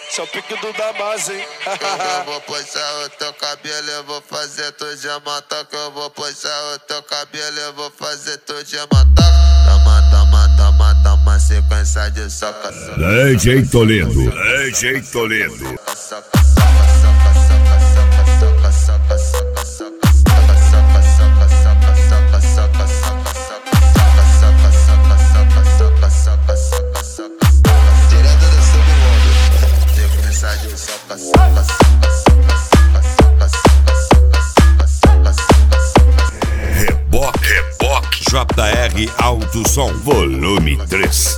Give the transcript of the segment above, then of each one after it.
Esse é o pique do Damas, hein? Eu vou puxar o teu cabelo, eu vou fazer tu de matar. Que eu vou puxar o teu cabelo, eu vou fazer tu de matar. Toma, toma, toma, toma, sequência de soca, soca. DJ Toledo, DJ Toledo. Reboque JR Alto Som, volume 3.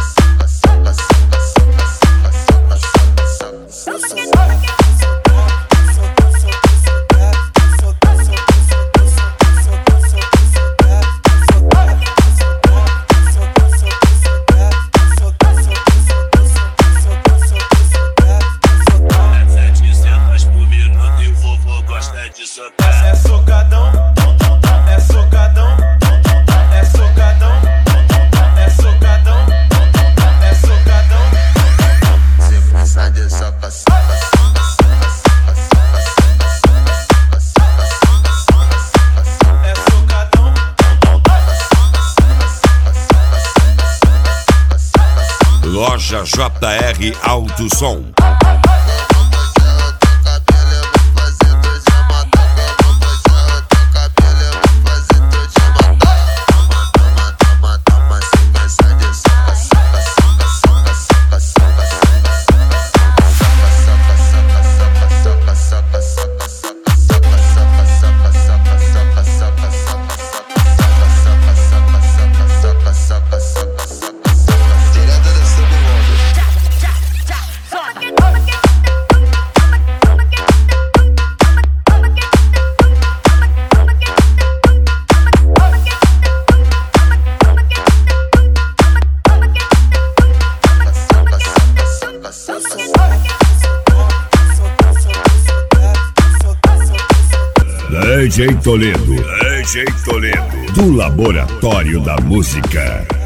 É socadão, é socadão, é socadão, é socadão, é socadão. Sequência de soca, soca, é socadão. Loja JR Alto Som. DJ Toledo, DJ Toledo, do Laboratório da Música.